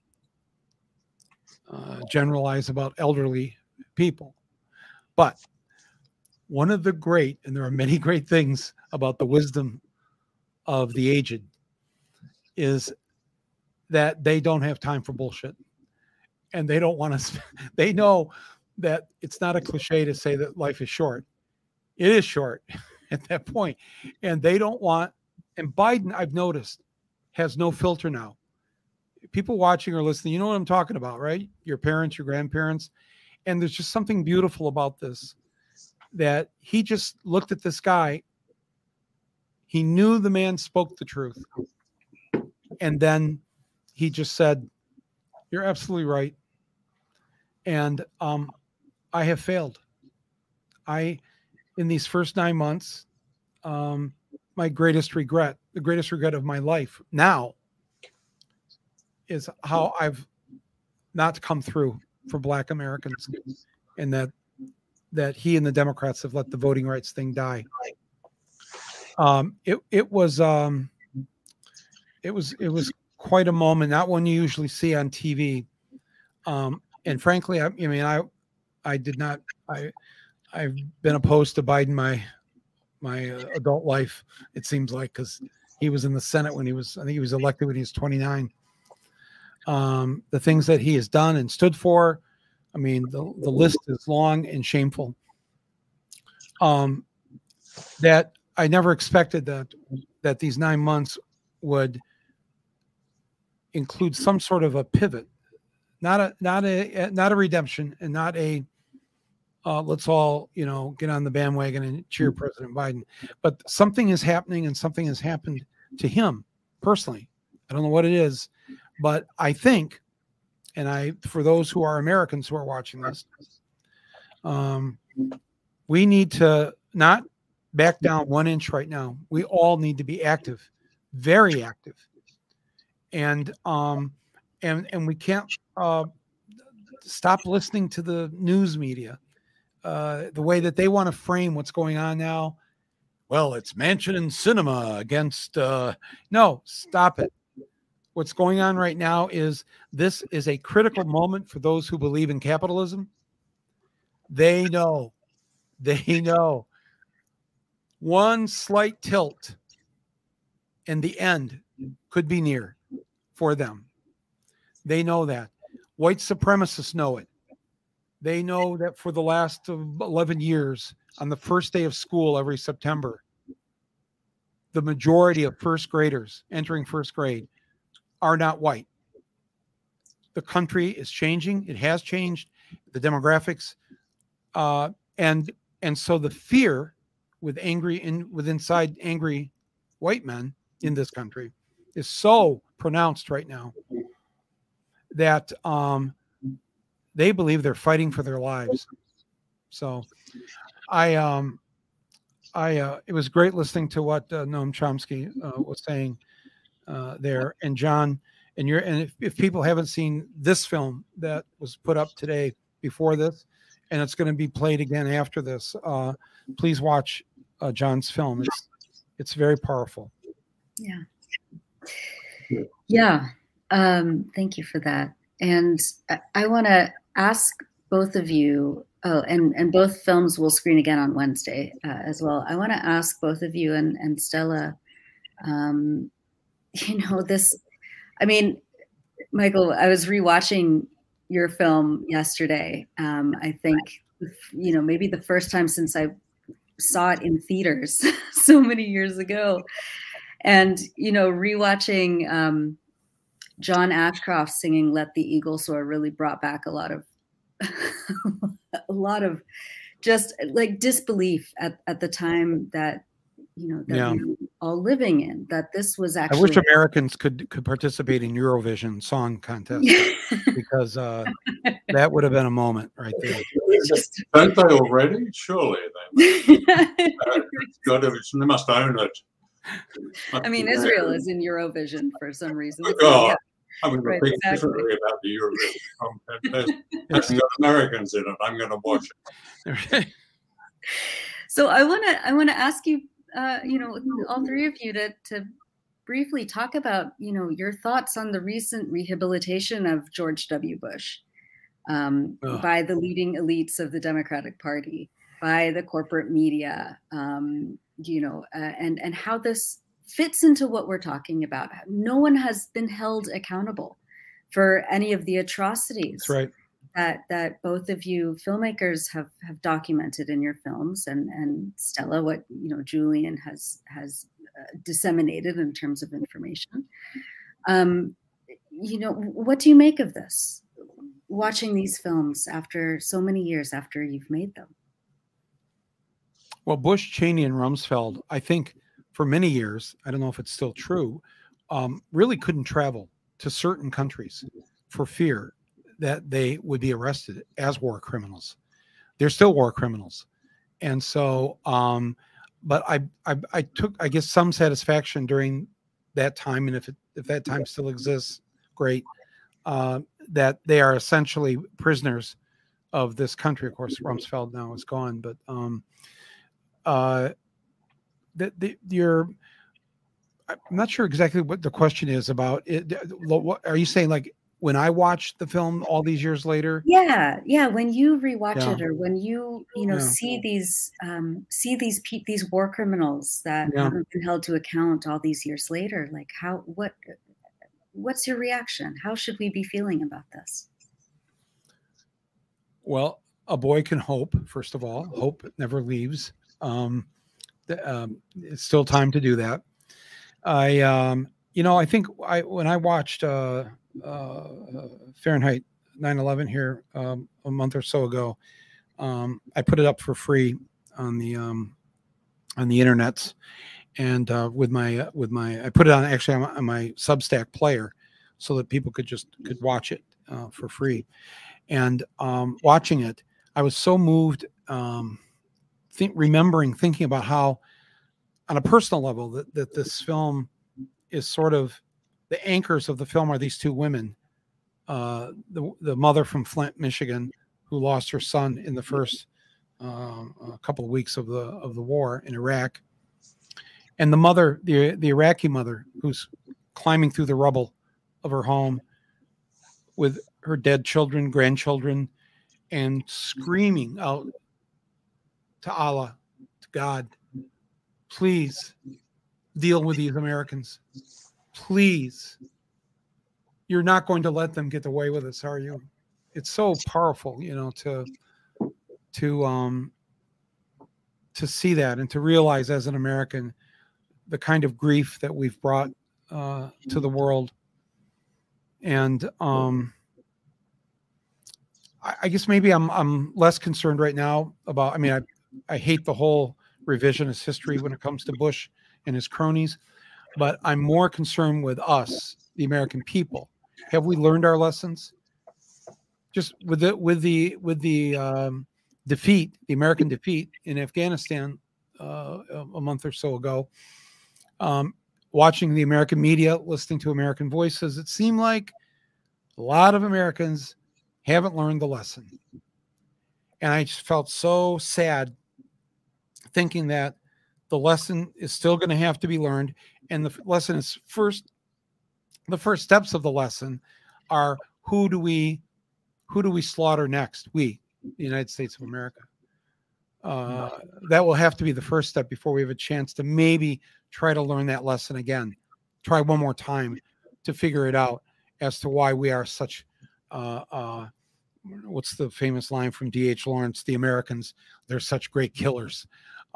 generalize about elderly people, but one of the great, and there are many great things about the wisdom of the aged, is that they don't have time for bullshit, and they don't want to. They know that it's not a cliche to say that life is short. It is short at that point, and they don't want. And Biden, I've noticed, has no filter now. People watching or listening, you know what I'm talking about, right? Your parents, your grandparents, and there's just something beautiful about this, that he just looked at this guy. He knew the man spoke the truth. And then he just said, "You're absolutely right." And I have failed. In these first 9 months, my greatest regret, the greatest regret of my life now, is how I've not come through for Black Americans, and that that he and the Democrats have let the voting rights thing die. It was quite a moment, not one you usually see on TV. And frankly, I've been opposed to Biden my adult life, it seems like, because he was in the Senate I think he was elected when he was 29. The things that he has done and stood for, I mean, the list is long and shameful. That I never expected that these 9 months would include some sort of a pivot, not a redemption, and not a let's all get on the bandwagon and cheer President Biden. But something is happening, and something has happened to him personally. I don't know what it is, but I think, and for those who are Americans who are watching this, we need to not back down 1 inch right now. We all need to be active, very active, and we can't stop listening to the news media, the way that they want to frame what's going on now. Well, it's Manchin and Sinema against. No, stop it. What's going on right now is this is a critical moment for those who believe in capitalism. They know. One slight tilt and the end could be near for them. They know that. White supremacists know it. They know that for the last 11 years, on the first day of school every September, the majority of first graders entering first grade are not white. The country is changing. It has changed. The demographics. And so the fear inside angry white men in this country is so pronounced right now that they believe they're fighting for their lives. So it was great listening to what Noam Chomsky was saying there. And John, and if people haven't seen this film that was put up today before this, and it's going to be played again after this, please watch John's film. It's very powerful. Yeah. Thank you for that. And I want to ask both of you, and both films will screen again on Wednesday as well. I want to ask both of you and Stella, Michael, I was rewatching your film yesterday. I think, maybe the first time since I saw it in theaters so many years ago. And, rewatching John Ashcroft singing "Let the Eagle Soar" really brought back a lot of just like disbelief at the time that we were all living in, that this was actually. I wish Americans could participate in Eurovision Song Contest because that would have been a moment right there. Don't they already? Surely they must own it. I mean, Israel is in Eurovision for some reason. Oh, yeah. I'm going to think differently about the Eurovision Song Contest. It's got Americans in it. I'm going to watch it. So I want to ask you, all three of you to briefly talk about, your thoughts on the recent rehabilitation of George W. Bush by the leading elites of the Democratic Party, by the corporate media, and how this fits into what we're talking about. No one has been held accountable for any of the atrocities. That's right. That both of you filmmakers have documented in your films, and Stella, what Julian has disseminated in terms of information. What do you make of this? Watching these films after so many years after you've made them. Well, Bush, Cheney, and Rumsfeld, I think for many years, I don't know if it's still true, really couldn't travel to certain countries for fear that they would be arrested as war criminals. They're still war criminals. And so, but I took, I guess, some satisfaction during that time, and if that time still exists, great, that they are essentially prisoners of this country. Of course, Rumsfeld now is gone, but I'm not sure exactly what the question is about it. What are you saying? Like when I watched the film all these years later? Yeah. When you rewatch it, or when you see these war criminals that haven't been held to account all these years later, like what's your reaction? How should we be feeling about this? Well, a boy can hope. First of all, hope never leaves. It's still time to do that. I think when I watched Fahrenheit 9/11 here a month or so ago, I put it up for free on the internets, and with my I put it on actually on my Substack player, so that people could watch it for free. And watching it, I was so moved, thinking about how, on a personal level, that this film is sort of the anchors of the film are these two women, the mother from Flint, Michigan, who lost her son in the first couple of weeks of the war in Iraq, and the mother, the Iraqi mother, who's climbing through the rubble of her home with her dead children, grandchildren, and screaming out to Allah, to God, please deal with these Americans. Please. You're not going to let them get away with us, are you? It's so powerful, to see that and to realize as an American the kind of grief that we've brought to the world. And I guess maybe I'm less concerned right now about, I mean, I hate the whole revisionist history when it comes to Bush and his cronies, but I'm more concerned with us, the American people. Have we learned our lessons? Just with the defeat, the American defeat in Afghanistan a month or so ago, watching the American media, listening to American voices, it seemed like a lot of Americans haven't learned the lesson. And I just felt so sad thinking that the lesson is still going to have to be learned. And the lesson is the first steps of the lesson are who do we slaughter next? We, the United States of America. That will have to be the first step before we have a chance to maybe try to learn that lesson again. Try one more time to figure it out as to why we are such, what's the famous line from D.H. Lawrence? The Americans, they're such great killers.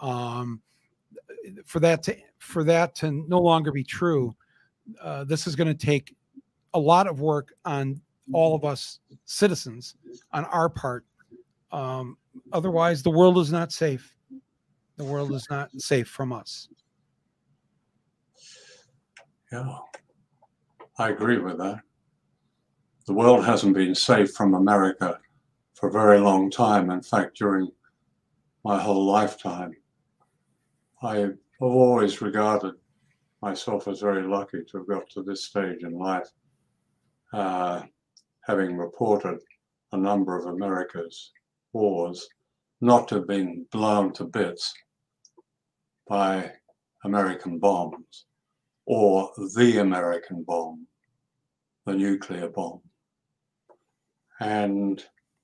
For that to no longer be true, this is going to take a lot of work on all of us citizens on our part. Otherwise, the world is not safe. The world is not safe from us. Yeah, I agree with that. The world hasn't been safe from America for a very long time. In fact, during my whole lifetime, I've always regarded myself as very lucky to have got to this stage in life, having reported a number of America's wars, not to have been blown to bits by American bombs or the American bomb, the nuclear bomb. And,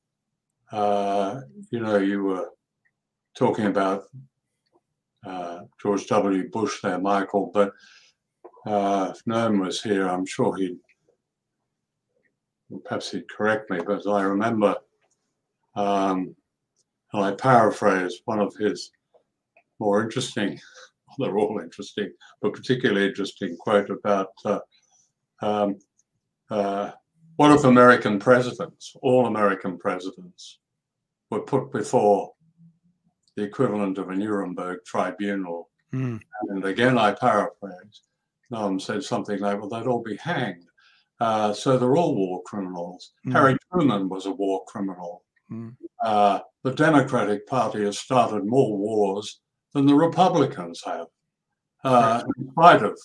you were talking about George W. Bush there, Michael, but if Noam was here, I'm sure perhaps he'd correct me, but I remember, and I paraphrase one of his more interesting, they're all interesting, but particularly interesting quote about what if American presidents, all American presidents, were put before the equivalent of a Nuremberg tribunal? And again, I paraphrase, Noam said something like, well, they'd all be hanged. So they're all war criminals. Harry Truman was a war criminal. The Democratic Party has started more wars than the Republicans have, in spite of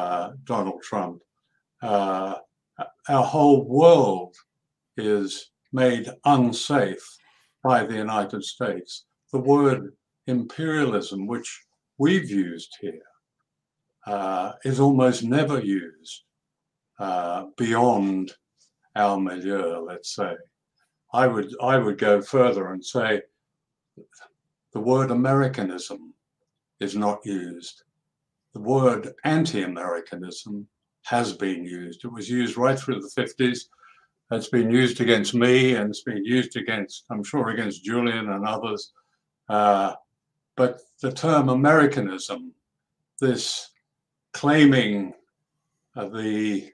Donald Trump. Our whole world is made unsafe by the United States. The word imperialism, which we've used here, is almost never used beyond our milieu, let's say. I would go further and say the word Americanism is not used. The word anti-Americanism has been used. It was used right through the 50s. It's been used against me, and it's been used against, I'm sure, against Julian and others. But the term Americanism, this claiming the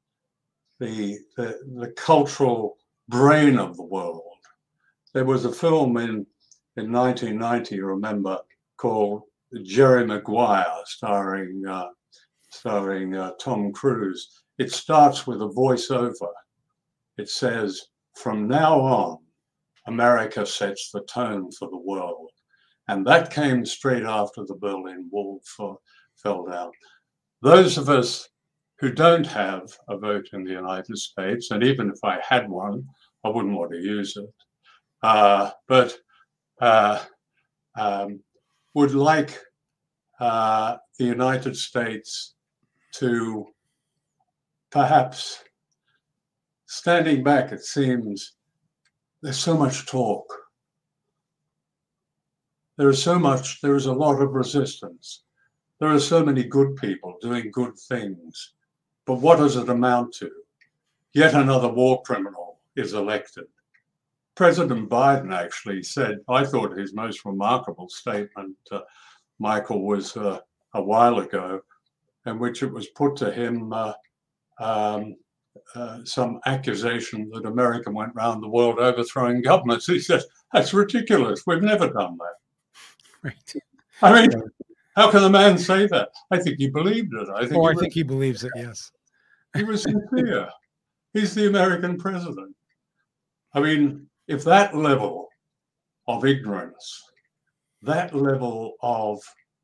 cultural brain of the world. There was a film in 1990, you remember, called Jerry Maguire, starring Tom Cruise. It starts with a voiceover. It says, "From now on, America sets the tone for the world." And that came straight after the Berlin Wall fell down. Those of us who don't have a vote in the United States, and even if I had one, I wouldn't want to use it, but would like the United States to perhaps, standing back, it seems there's so much talk. There is a lot of resistance. There are so many good people doing good things. But what does it amount to? Yet another war criminal is elected. President Biden actually said, I thought his most remarkable statement, Michael, was a while ago, in which it was put to him some accusation that America went around the world overthrowing governments. He said, that's ridiculous. We've never done that. Right. I mean, how can a man say that? I think he believed it. I think he believes it, yes. He was sincere. He's the American president. I mean, if that level of ignorance, that level of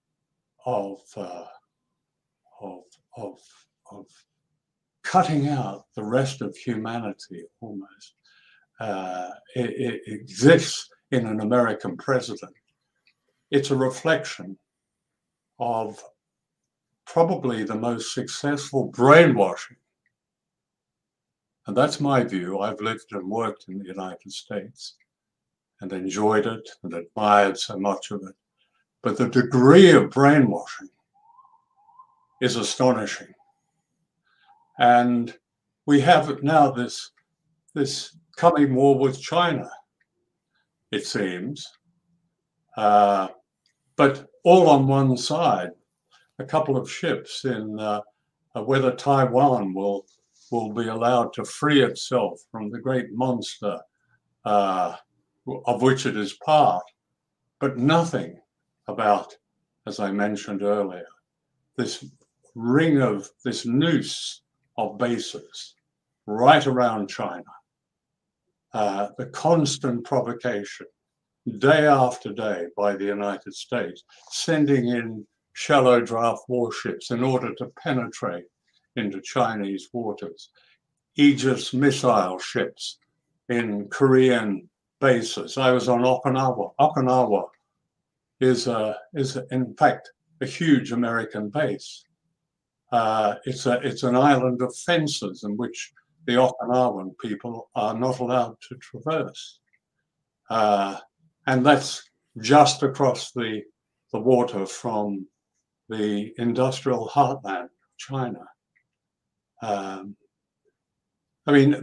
cutting out the rest of humanity almost, it exists in an American president, it's a reflection of probably the most successful brainwashing. And that's my view. I've lived and worked in the United States and enjoyed it and admired so much of it. But the degree of brainwashing is astonishing. And we have now this coming war with China, it seems, but all on one side. A couple of ships in whether Taiwan will be allowed to free itself from the great monster of which it is part, but nothing about, as I mentioned earlier, this ring of this noose of bases right around China, the constant provocation day after day by the United States, sending in shallow draft warships in order to penetrate into Chinese waters, Aegis missile ships in Korean bases. I was on Okinawa. Okinawa is in fact a huge American base. It's an island of fences in which the Okinawan people are not allowed to traverse. And that's just across the water from the industrial heartland of China. I mean,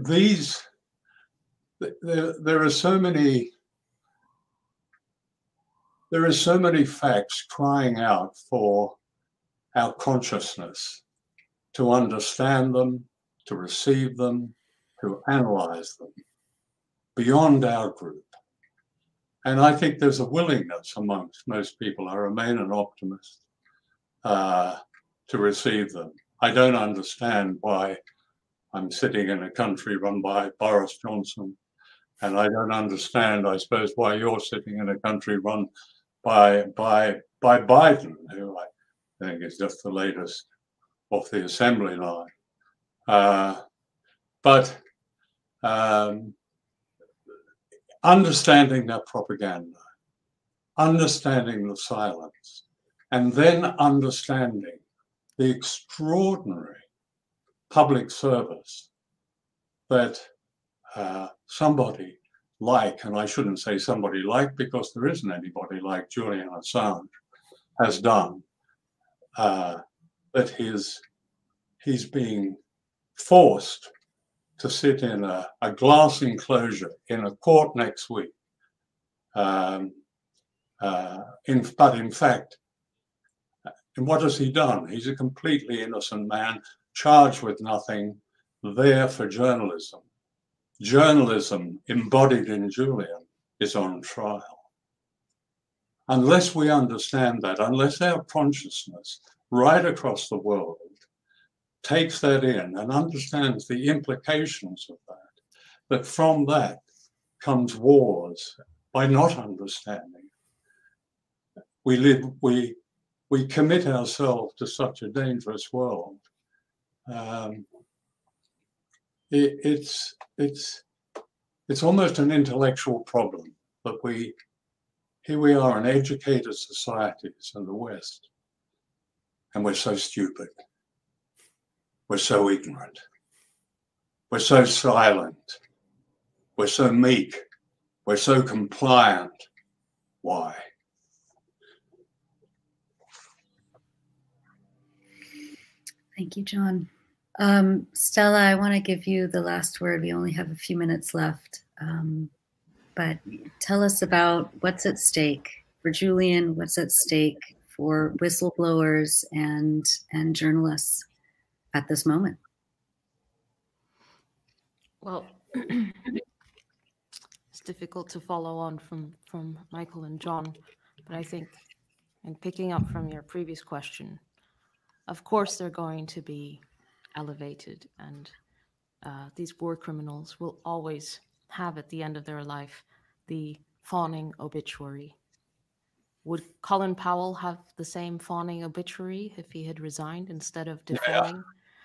there are so many facts crying out for our consciousness to understand them, to receive them, to analyze them beyond our group. And I think there's a willingness amongst most people, I remain an optimist, to receive them. I don't understand why I'm sitting in a country run by Boris Johnson, and I don't understand, I suppose, why you're sitting in a country run by Biden, who I think is just the latest off the assembly line. But understanding their propaganda, understanding the silence, and then understanding the extraordinary public service that somebody like, and I shouldn't say somebody like because there isn't anybody like Julian Assange, has done, that he's being forced to sit in a glass enclosure in a court next week. But in fact, and what has he done? He's a completely innocent man, charged with nothing, there for journalism. Journalism embodied in Julian is on trial. Unless we understand that, unless our consciousness right across the world takes that in and understands the implications of that, that from that comes wars by not understanding. We commit ourselves to such a dangerous world. It's almost an intellectual problem that here we are in educated societies in the West, and we're so stupid. We're so ignorant. We're so silent. We're so meek. We're so compliant. Why? Thank you, John. Stella, I want to give you the last word. We only have a few minutes left. But tell us about what's at stake for Julian, what's at stake for whistleblowers and journalists at this moment. Well, it's difficult to follow on from Michael and John, but I think, and picking up from your previous question, of course they're going to be elevated, and these war criminals will always have at the end of their life the fawning obituary. Would Colin Powell have the same fawning obituary if he had resigned instead of defying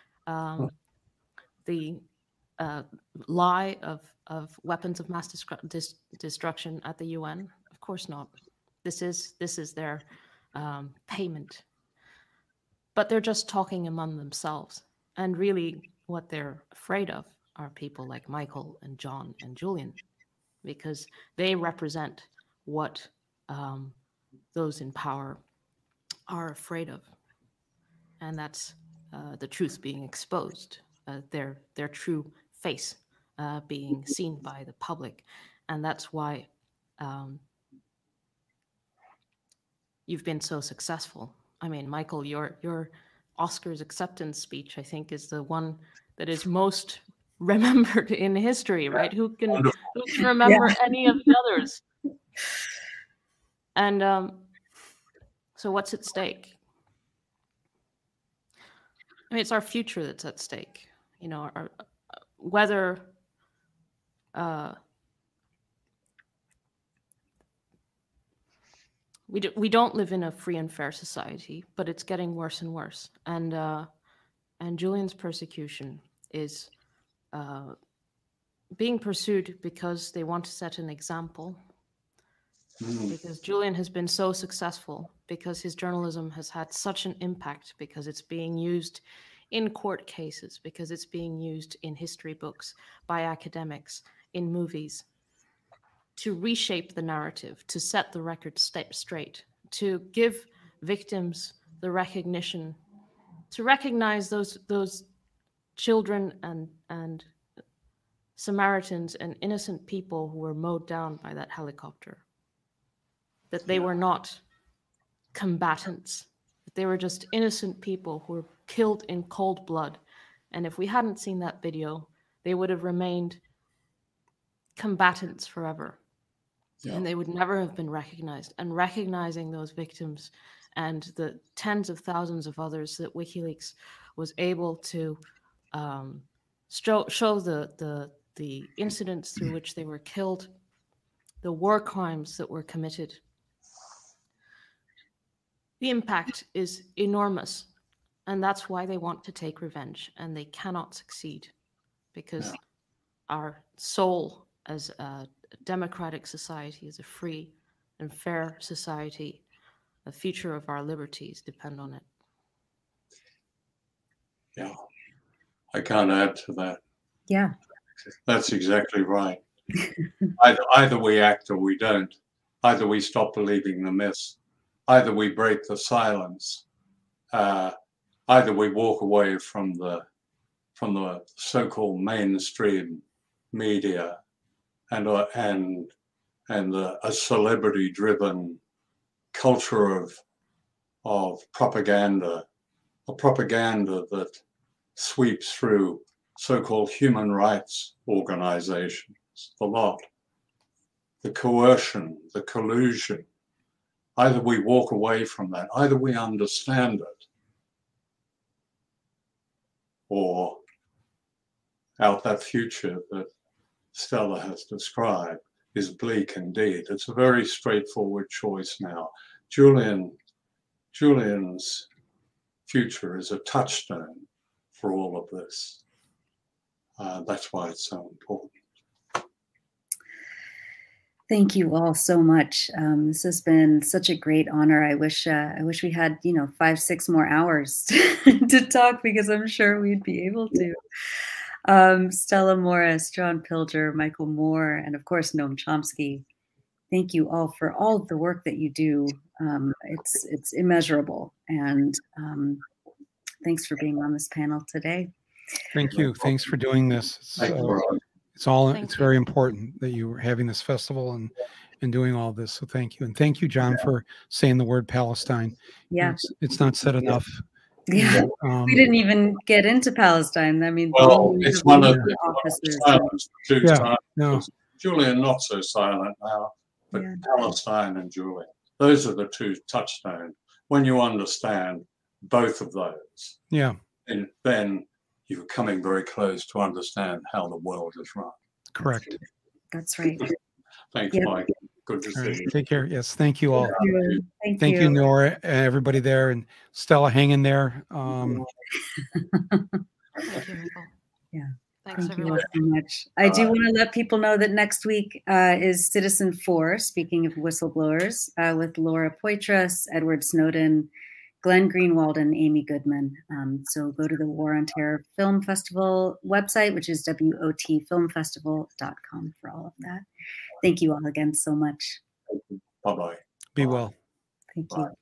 the lie of weapons of mass destruction at the UN? Of course not. This is their payment. But they're just talking among themselves. And really what they're afraid of are people like Michael and John and Julian, because they represent what those in power are afraid of. And that's the truth being exposed, their true face being seen by the public. And that's why you've been so successful. I mean, Michael, your Oscars acceptance speech, I think, is the one that is most remembered in history, right? Who can remember any of the others? And so what's at stake? I mean, it's our future that's at stake. You know, whether we don't live in a free and fair society, but it's getting worse and worse. And Julian's persecution is being pursued because they want to set an example. Because Julian has been so successful, because his journalism has had such an impact, because it's being used in court cases, because it's being used in history books by academics, in movies, to reshape the narrative, to set the record straight, to give victims the recognition, to recognize those children and Samaritans and innocent people who were mowed down by that helicopter. That they were not combatants, that they were just innocent people who were killed in cold blood. And if we hadn't seen that video, they would have remained combatants forever. Yeah. And they would never have been recognized. And recognizing those victims and the tens of thousands of others that WikiLeaks was able to show the incidents through which they were killed, the war crimes that were committed. The impact is enormous, and that's why they want to take revenge, and they cannot succeed, because our soul as a democratic society is a free and fair society. The future of our liberties depend on it. Yeah, I can't add to that. Yeah. That's exactly right. Either we act or we don't. Either we stop believing the myths. Either we break the silence. Either we walk away from the so-called mainstream media and a celebrity-driven culture of propaganda, a propaganda that sweeps through so-called human rights organizations, the lot, the coercion, the collusion. Either we walk away from that, either we understand it, or out that future that Stella has described is bleak indeed. It's a very straightforward choice now. Julian's future is a touchstone for all of this. That's why it's so important. Thank you all so much. This has been such a great honor. I wish we had 5-6 more hours to talk, because I'm sure we'd be able to. Stella Morris, John Pilger, Michael Moore, and of course Noam Chomsky. Thank you all for all of the work that you do. It's immeasurable, and thanks for being on this panel today. Thank you. Thanks for doing this. It's very important that you were having this festival and doing all this. So thank you. And thank you, John, for saying the word Palestine. Yeah. It's not said enough. Yeah. We didn't even get into Palestine. I mean, well, it's one of the offices. Silence. No. Julian, not so silent now, but Palestine and Julian. Those are the two touchstones. When you understand both of those, and then you're coming very close to understand how the world is run. Correct. That's right. Thanks, Mike. Good to see you. Take care. Yes. Thank you all. Thank you, Nora, and everybody there, and Stella, hang in there. Thank you, Michael. Yeah. Thanks, Thank you all so much. I do want to let people know that next week is Citizen 4, speaking of whistleblowers, with Laura Poitras, Edward Snowden, Glenn Greenwald, and Amy Goodman. So go to the War on Terror Film Festival website, which is wotfilmfestival.com, for all of that. Thank you all again so much. Bye-bye. Be well. Thank you.